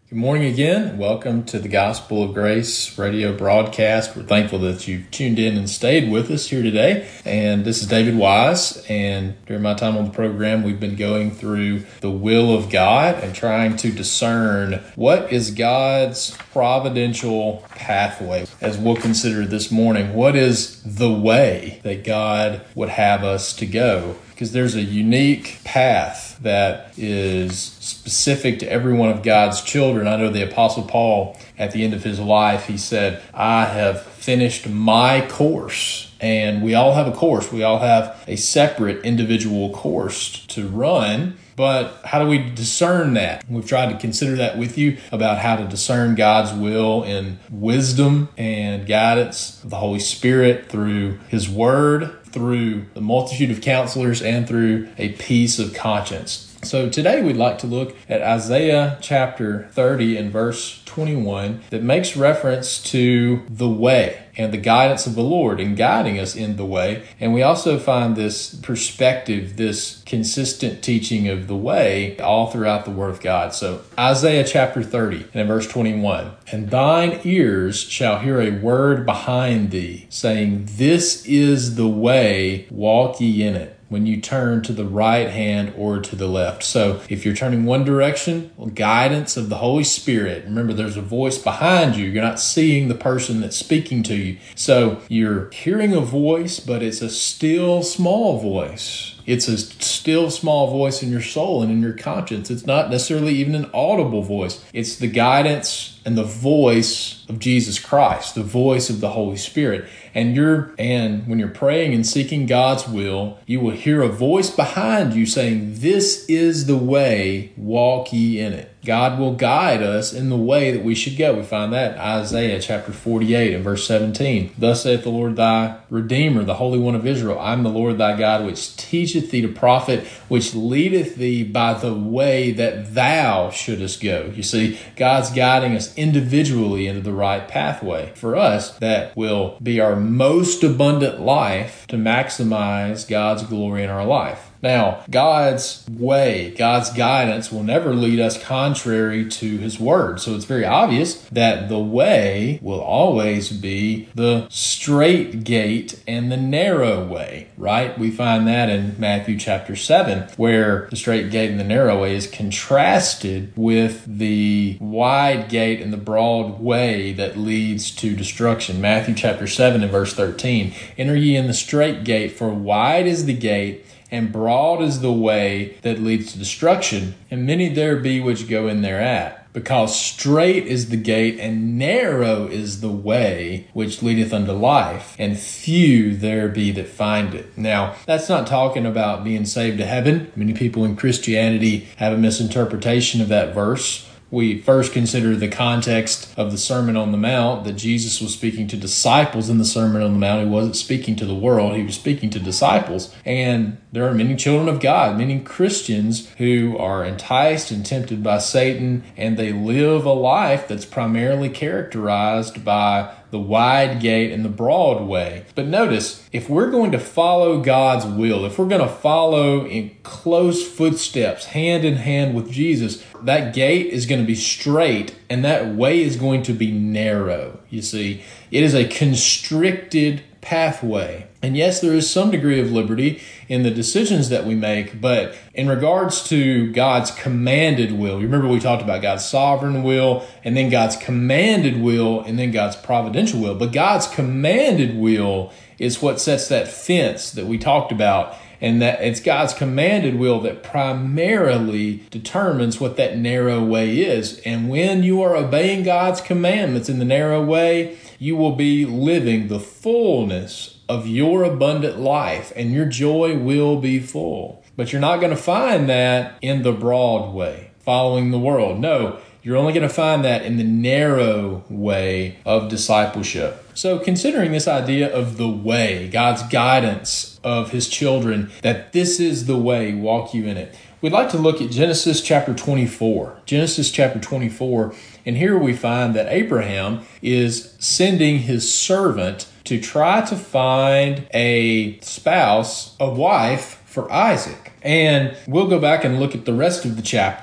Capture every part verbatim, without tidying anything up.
Good morning again. Welcome to the Gospel of Grace radio broadcast. We're thankful that you've tuned in and stayed with us here today. And this is David Wise. And during my time on the program, we've been going through the will of God and trying to discern what is God's providential pathway. As we'll consider this morning, what is the way that God would have us to go? Because there's a unique path that is specific to every one of God's children. I know the Apostle Paul, at the end of his life, he said, I have finished my course. And we all have a course. We all have a separate individual course to run. But how do we discern that? We've tried to consider that with you about how to discern God's will in wisdom and guidance of the Holy Spirit through His Word, through the multitude of counselors, and through a peace of conscience. So today we'd like to look at Isaiah chapter thirty and verse twenty-one that makes reference to the way and the guidance of the Lord in guiding us in the way. And we also find this perspective, this consistent teaching of the way all throughout the Word of God. So Isaiah chapter thirty and in verse twenty-one, and thine ears shall hear a word behind thee, saying, this is the way, walk ye in it, when you turn to the right hand or to the left. So if you're turning one direction, well, guidance of the Holy Spirit. Remember, there's a voice behind you. You're not seeing the person that's speaking to you. So you're hearing a voice, but it's a still small voice. It's a still small voice in your soul and in your conscience. It's not necessarily even an audible voice. It's the guidance and the voice of Jesus Christ, the voice of the Holy Spirit. And you're and when you're praying and seeking God's will, you will hear a voice behind you saying, this is the way, walk ye in it. God will guide us in the way that we should go. We find that in Isaiah chapter forty-eight and verse seventeen. Thus saith the Lord thy Redeemer, the Holy One of Israel, I am the Lord thy God, which teacheth thee to profit, which leadeth thee by the way that thou shouldest go. You see, God's guiding us individually into the right pathway for us that will be our most abundant life to maximize God's glory in our life. Now, God's way, God's guidance will never lead us contrary to His Word. So it's very obvious that the way will always be the straight gate and the narrow way, right? We find that in Matthew chapter seven, where the straight gate and the narrow way is contrasted with the wide gate and the broad way that leads to destruction. Matthew chapter seven and verse thirteen, enter ye in the straight gate, for wide is the gate, and broad is the way that leads to destruction, and many there be which go in thereat. Because straight is the gate, and narrow is the way which leadeth unto life, and few there be that find it. Now, that's not talking about being saved to heaven. Many people in Christianity have a misinterpretation of that verse. We first consider the context of the Sermon on the Mount, that Jesus was speaking to disciples in the Sermon on the Mount. He wasn't speaking to the world. He was speaking to disciples. And there are many children of God, many Christians who are enticed and tempted by Satan, and they live a life that's primarily characterized by the wide gate and the broad way. But notice, if we're going to follow God's will, if we're going to follow in close footsteps, hand in hand with Jesus, that gate is going to be straight and that way is going to be narrow. You see, it is a constricted pathway. And yes, there is some degree of liberty in the decisions that we make, but in regards to God's commanded will, remember we talked about God's sovereign will, and then God's commanded will, and then God's providential will. But God's commanded will is what sets that fence that we talked about, and that it's God's commanded will that primarily determines what that narrow way is. And when you are obeying God's commandments in the narrow way, you will be living the fullness of your abundant life, and your joy will be full. But you're not going to find that in the broad way, following the world. No, you're only going to find that in the narrow way of discipleship. So considering this idea of the way, God's guidance of His children, that this is the way, walk you in it, we'd like to look at Genesis chapter twenty-four. Genesis chapter twenty-four, and here we find that Abraham is sending his servant to try to find a spouse, a wife for Isaac. And we'll go back and look at the rest of the chapter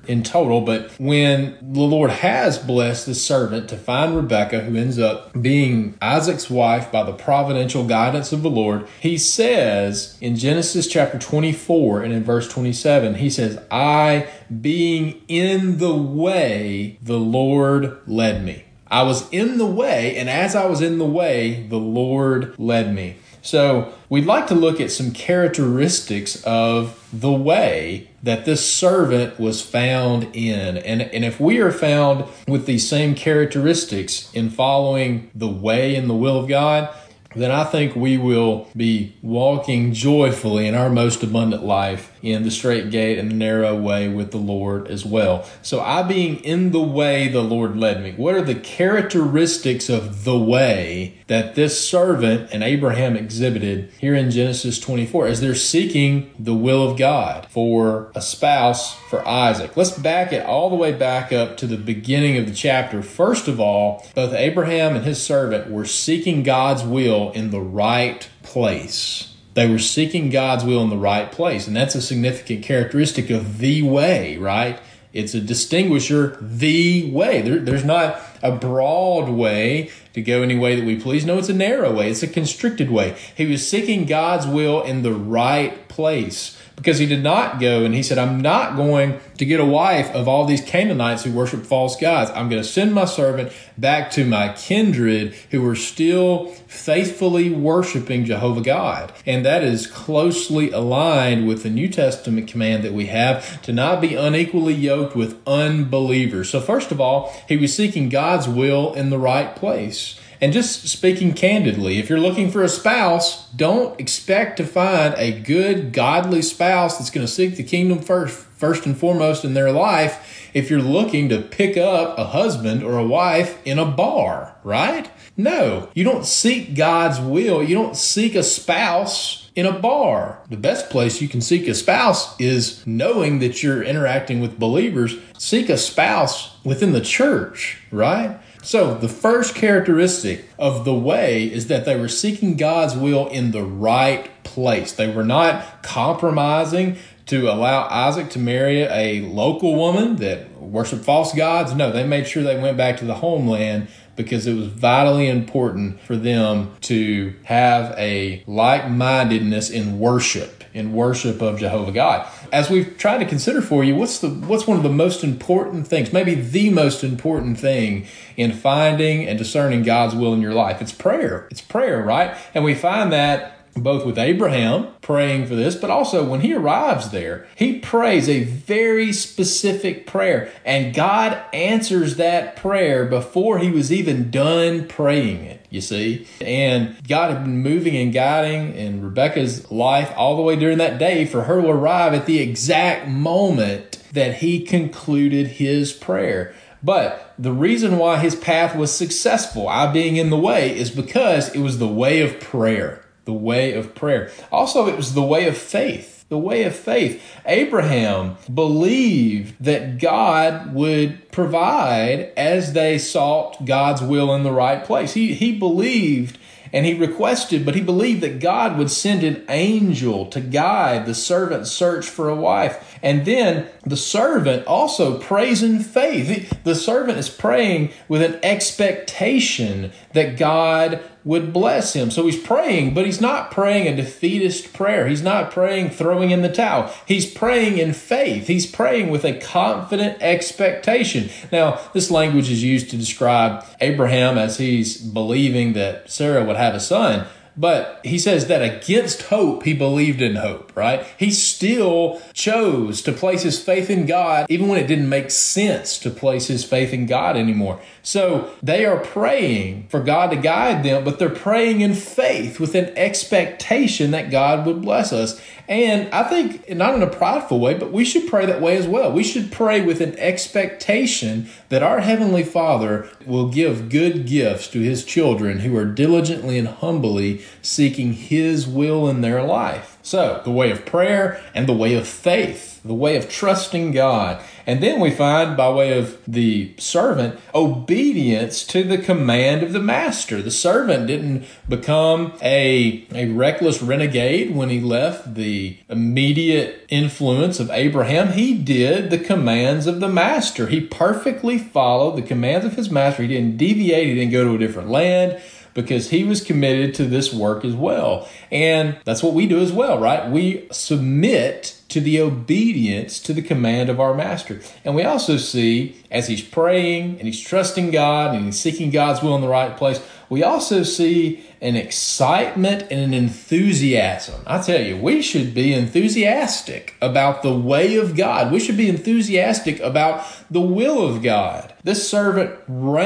in total, but when the Lord has blessed the servant to find Rebekah, who ends up being Isaac's wife by the providential guidance of the Lord, he says in Genesis chapter twenty-four and in verse twenty-seven, he says, I, being in the way, the Lord led me. I was in the way, and as I was in the way, the Lord led me. So we'd like to look at some characteristics of the way that this servant was found in. And, and if we are found with these same characteristics in following the way and the will of God, then I think we will be walking joyfully in our most abundant life in the straight gate and the narrow way with the Lord as well. So I being in the way the Lord led me. What are the characteristics of the way that this servant and Abraham exhibited here in Genesis twenty-four as they're seeking the will of God for a spouse for Isaac? Let's back it all the way back up to the beginning of the chapter. First of all, both Abraham and his servant were seeking God's will in the right place. They were seeking God's will in the right place. And that's a significant characteristic of the way, right? It's a distinguisher, the way. There, there's not a broad way to go any way that we please. No, it's a narrow way. It's a constricted way. He was seeking God's will in the right place because he did not go and he said, I'm not going to get a wife of all these Canaanites who worship false gods. I'm going to send my servant back to my kindred who are still faithfully worshiping Jehovah God. And that is closely aligned with the New Testament command that we have to not be unequally yoked with unbelievers. So first of all, he was seeking God's will in the right place. And just speaking candidly, if you're looking for a spouse, don't expect to find a good, godly spouse that's going to seek the kingdom first, first and foremost in their life if you're looking to pick up a husband or a wife in a bar, right? No, you don't seek God's will. You don't seek a spouse in a bar. The best place you can seek a spouse is knowing that you're interacting with believers. Seek a spouse within the church, right? So the first characteristic of the way is that they were seeking God's will in the right place. They were not compromising to allow Isaac to marry a local woman that worshiped false gods. No, they made sure they went back to the homeland because it was vitally important for them to have a like-mindedness in worship, in worship of Jehovah God. As we've tried to consider for you, what's the what's one of the most important things, maybe the most important thing in finding and discerning God's will in your life? It's prayer. It's prayer, right? And we find that both with Abraham praying for this, but also when he arrives there, he prays a very specific prayer, and God answers that prayer before he was even done praying it, you see. And God had been moving and guiding in Rebekah's life all the way during that day for her to arrive at the exact moment that he concluded his prayer. But the reason why his path was successful, I being in the way, is because it was the way of prayer. The way of prayer. Also, it was the way of faith. The way of faith. Abraham believed that God would provide as they sought God's will in the right place. He, he believed and he requested, but he believed that God would send an angel to guide the servant's search for a wife. And then the servant also prays in faith. The servant is praying with an expectation that God would bless him. So he's praying, but he's not praying a defeatist prayer. He's not praying throwing in the towel. He's praying in faith. He's praying with a confident expectation. Now, this language is used to describe Abraham as he's believing that Sarah would have a son. But he says that against hope, he believed in hope, right? He still chose to place his faith in God, even when it didn't make sense to place his faith in God anymore. So they are praying for God to guide them, but they're praying in faith with an expectation that God would bless us. And I think not in a prideful way, but we should pray that way as well. We should pray with an expectation that our Heavenly Father will give good gifts to His children who are diligently and humbly seeking His will in their life. So, the way of prayer and the way of faith, the way of trusting God. And then we find, by way of the servant, obedience to the command of the master. The servant didn't become a, a reckless renegade when he left the immediate influence of Abraham. He did the commands of the master. He perfectly followed the commands of his master. He didn't deviate. He didn't go to a different land, because he was committed to this work as well. And that's what we do as well, right? We submit to the obedience to the command of our master. And we also see, as he's praying and he's trusting God and he's seeking God's will in the right place, we also see an excitement and an enthusiasm. I tell you, we should be enthusiastic about the way of God. We should be enthusiastic about the will of God. This servant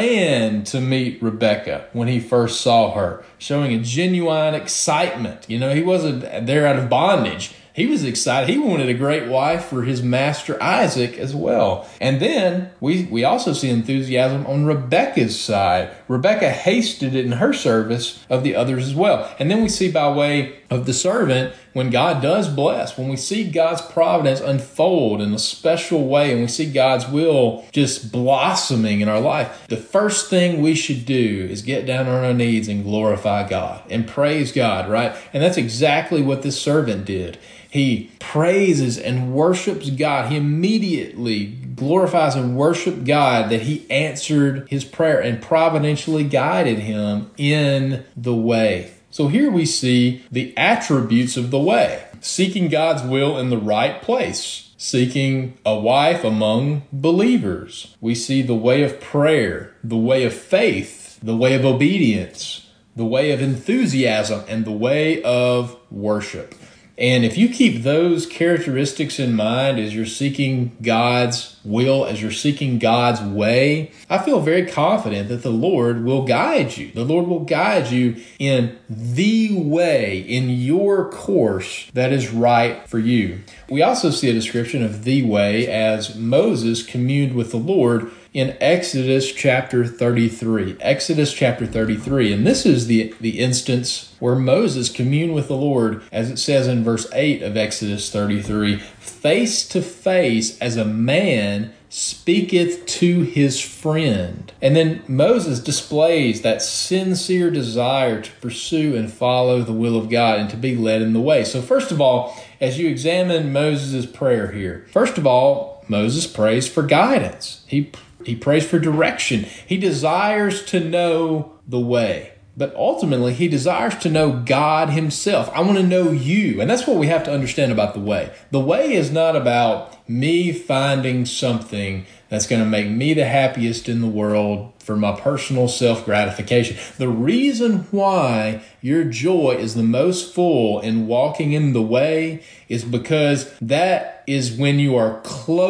ran to meet Rebekah when he first saw her, showing a genuine excitement. You know, he wasn't there out of bondage. He was excited. He wanted a great wife for his master Isaac as well. And then we, we also see enthusiasm on Rebekah's side. Rebekah hasted it in her service of the others as well. And then we see, by way of the servant, when God does bless, when we see God's providence unfold in a special way, and we see God's will just blossoming in our life, the first thing we should do is get down on our knees and glorify God and praise God, right? And that's exactly what this servant did. He praises and worships God. He immediately glorifies and worships God that he answered his prayer and providentially guided him in the way. So here we see the attributes of the way: seeking God's will in the right place, seeking a wife among believers. We see the way of prayer, the way of faith, the way of obedience, the way of enthusiasm, and the way of worship. And if you keep those characteristics in mind as you're seeking God's will, as you're seeking God's way, I feel very confident that the Lord will guide you. The Lord will guide you in the way, in your course that is right for you. We also see a description of the way as Moses communed with the Lord in Exodus chapter thirty-three. Exodus chapter thirty-three. And this is the, the instance where Moses communed with the Lord, as it says in verse eight of Exodus thirty-three, face to face as a man speaketh to his friend. And then Moses displays that sincere desire to pursue and follow the will of God and to be led in the way. So first of all, as you examine Moses' prayer here, first of all, Moses prays for guidance. He He prays for direction. He desires to know the way. But ultimately, he desires to know God himself. I want to know you. And that's what we have to understand about the way. The way is not about me finding something that's going to make me the happiest in the world for my personal self-gratification. The reason why your joy is the most full in walking in the way is because that is when you are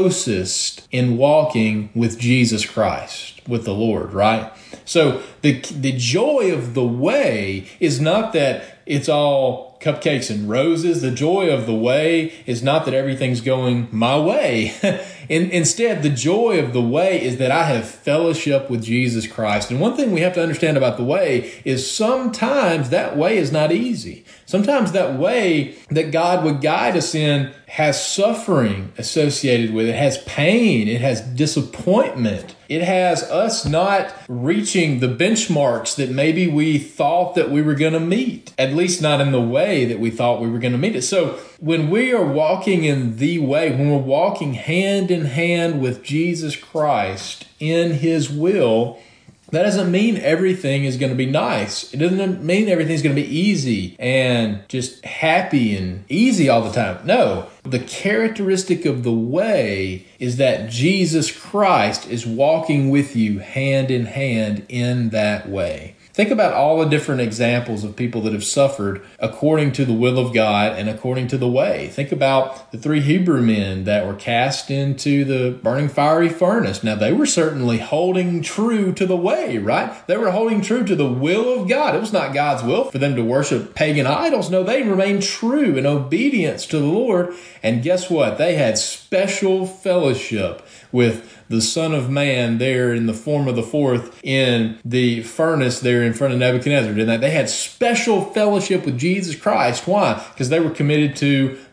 closest in walking with Jesus Christ, with the Lord, right? So the the joy of the way is not that it's all cupcakes and roses. The joy of the way is not that everything's going my way. In, instead, the joy of the way is that I have fellowship with Jesus Christ. And one thing we have to understand about the way is sometimes that way is not easy. Sometimes that way that God would guide us in has suffering associated with it, has pain, it has disappointment. It has us not reaching the benchmarks that maybe we thought that we were going to meet, at least not in the way that we thought we were going to meet it. So when we are walking in the way, when we're walking hand in hand with Jesus Christ in his will, that doesn't mean everything is going to be nice. It doesn't mean everything's going to be easy and just happy and easy all the time. No, the characteristic of the way is that Jesus Christ is walking with you hand in hand in that way. Think about all the different examples of people that have suffered according to the will of God and according to the way. Think about the three Hebrew men that were cast into the burning fiery furnace. Now, they were certainly holding true to the way, right? They were holding true to the will of God. It was not God's will for them to worship pagan idols. No, they remained true in obedience to the Lord. And guess what? They had special fellowship with the Son of Man there in the form of the fourth in the furnace there in front of Nebuchadnezzar, didn't they? They had special fellowship with Jesus Christ. Why? Because they were committed to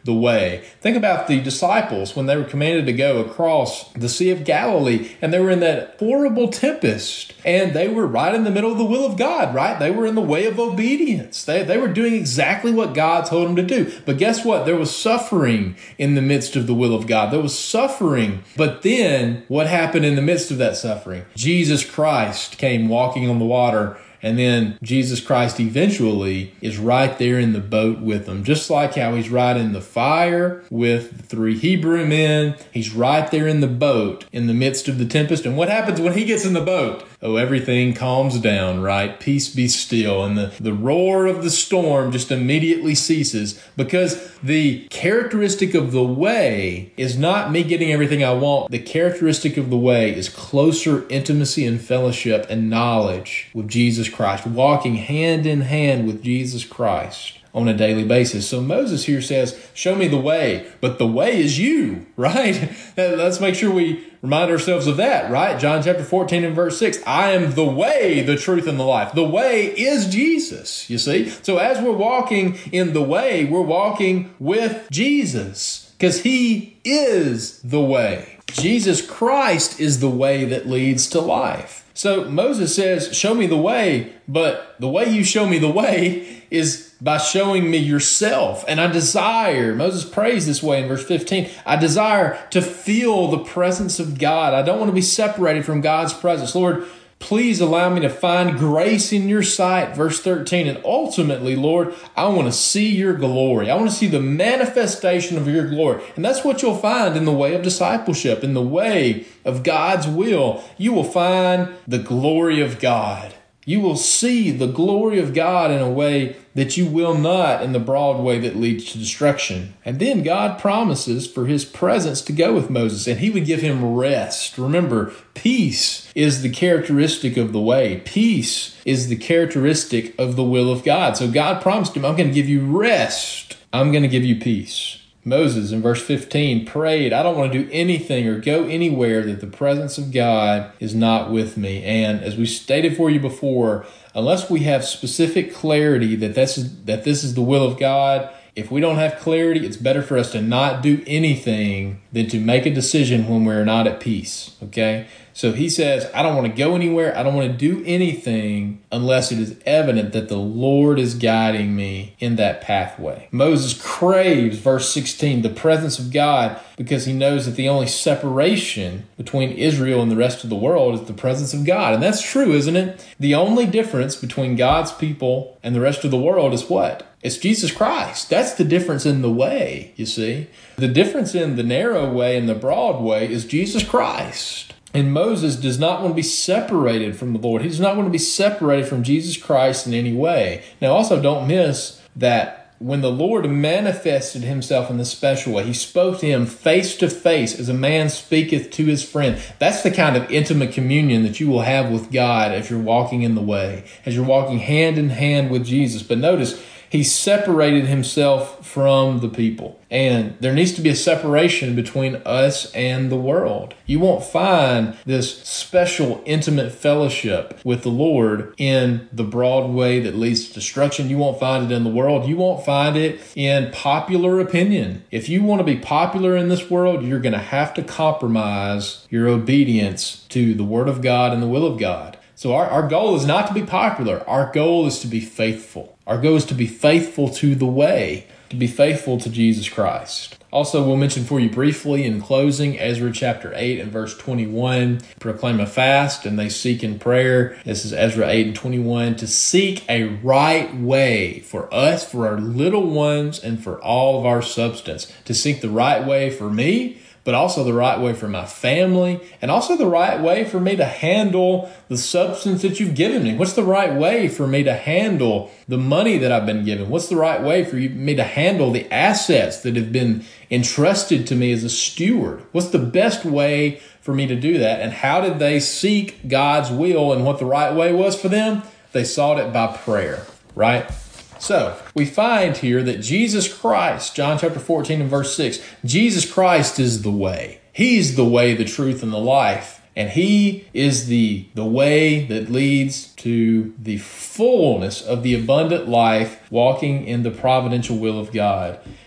the way. Think about the disciples when they were commanded to go across the Sea of Galilee, and they were in that horrible tempest, and they were right in the middle of the will of God, right? They were in the way of obedience. They, they were doing exactly what God told them to do. But guess what? There was suffering in the midst of the will of God. There was suffering. But then what happened in the midst of that suffering? Jesus Christ came walking on the water. And then Jesus Christ eventually is right there in the boat with them. Just like how he's right in the fire with the three Hebrew men. He's right there in the boat in the midst of the tempest. And what happens when he gets in the boat? Oh, everything calms down, right? Peace be still. And the, the roar of the storm just immediately ceases, because the characteristic of the way is not me getting everything I want. The characteristic of the way is closer intimacy and fellowship and knowledge with Jesus Christ, walking hand in hand with Jesus Christ on a daily basis. So Moses here says, show me the way, but the way is you, right? Let's make sure we remind ourselves of that, right? John chapter fourteen and verse six, I am the way, the truth, and the life. The way is Jesus, you see? So as we're walking in the way, we're walking with Jesus, because he is the way. Jesus Christ is the way that leads to life. So Moses says, show me the way, but the way you show me the way is by showing me yourself. And I desire, Moses prays this way in verse fifteen, I desire to feel the presence of God. I don't want to be separated from God's presence. Lord, please allow me to find grace in your sight. Verse thirteen, and ultimately, Lord, I want to see your glory. I want to see the manifestation of your glory. And that's what you'll find in the way of discipleship, in the way of God's will. You will find the glory of God. You will see the glory of God in a way that you will not in the broad way that leads to destruction. And then God promises for his presence to go with Moses, and he would give him rest. Remember, peace is the characteristic of the way. Peace is the characteristic of the will of God. So God promised him, I'm going to give you rest. I'm going to give you peace. Moses in verse fifteen prayed, I don't want to do anything or go anywhere that the presence of God is not with me. And as we stated for you before, unless we have specific clarity that this is, that this is the will of God, if we don't have clarity, it's better for us to not do anything than to make a decision when we're not at peace. Okay? So he says, I don't want to go anywhere. I don't want to do anything unless it is evident that the Lord is guiding me in that pathway. Moses craves, verse sixteen, the presence of God, because he knows that the only separation between Israel and the rest of the world is the presence of God. And that's true, isn't it? The only difference between God's people and the rest of the world is what? It's Jesus Christ. That's the difference in the way, you see. The difference in the narrow way and the broad way is Jesus Christ. And Moses does not want to be separated from the Lord. He does not want to be separated from Jesus Christ in any way. Now, also don't miss that when the Lord manifested himself in this special way, he spoke to him face to face as a man speaketh to his friend. That's the kind of intimate communion that you will have with God as you're walking in the way, as you're walking hand in hand with Jesus. But notice, he separated himself from the people. And there needs to be a separation between us and the world. You won't find this special intimate fellowship with the Lord in the broad way that leads to destruction. You won't find it in the world. You won't find it in popular opinion. If you want to be popular in this world, you're going to have to compromise your obedience to the Word of God and the will of God. So our, our goal is not to be popular. Our goal is to be faithful. Our goal is to be faithful to the way, to be faithful to Jesus Christ. Also, we'll mention for you briefly in closing, Ezra chapter eight and verse twenty-one, proclaim a fast and they seek in prayer. This is Ezra eight and twenty-one, to seek a right way for us, for our little ones, and for all of our substance. To seek the right way for me, but also the right way for my family, and also the right way for me to handle the substance that you've given me. What's the right way for me to handle the money that I've been given? What's the right way for me to handle the assets that have been entrusted to me as a steward? What's the best way for me to do that? And how did they seek God's will, and what the right way was for them? They sought it by prayer, right? So we find here that Jesus Christ, John chapter fourteen and verse six, Jesus Christ is the way. He's the way, the truth, and the life. And he is the, the way that leads to the fullness of the abundant life, walking in the providential will of God.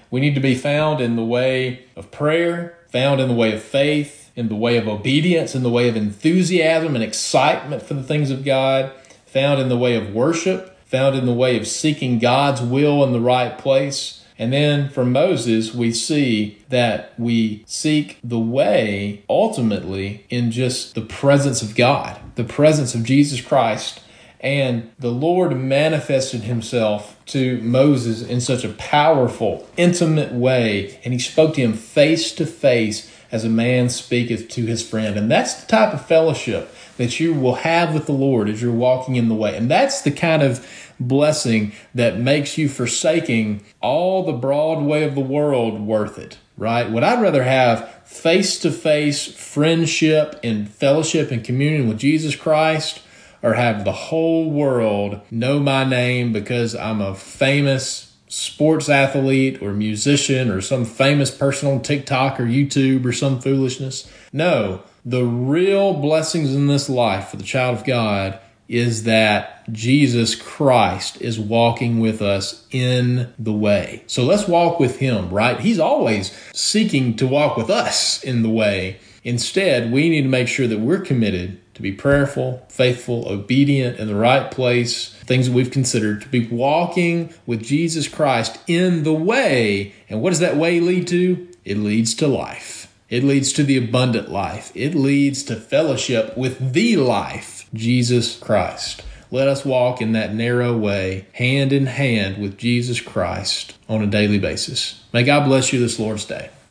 We need to be found in the way of prayer, found in the way of faith, in the way of obedience, in the way of enthusiasm and excitement for the things of God, found in the way of worship, found in the way of seeking God's will in the right place. And then from Moses, we see that we seek the way ultimately in just the presence of God, the presence of Jesus Christ. And the Lord manifested himself to Moses in such a powerful, intimate way. And he spoke to him face to face as a man speaketh to his friend. And that's the type of fellowship that you will have with the Lord as you're walking in the way. And that's the kind of blessing that makes you forsaking all the broad way of the world worth it, right? Would I rather have face-to-face friendship and fellowship and communion with Jesus Christ, or have the whole world know my name because I'm a famous sports athlete or musician or some famous person on TikTok or YouTube or some foolishness? No, the real blessings in this life for the child of God is that Jesus Christ is walking with us in the way. So let's walk with him, right? He's always seeking to walk with us in the way. Instead, we need to make sure that we're committed to be prayerful, faithful, obedient, in the right place, things that we've considered, to be walking with Jesus Christ in the way. And what does that way lead to? It leads to life. It leads to the abundant life. It leads to fellowship with the life, Jesus Christ. Let us walk in that narrow way, hand in hand with Jesus Christ on a daily basis. May God bless you this Lord's Day.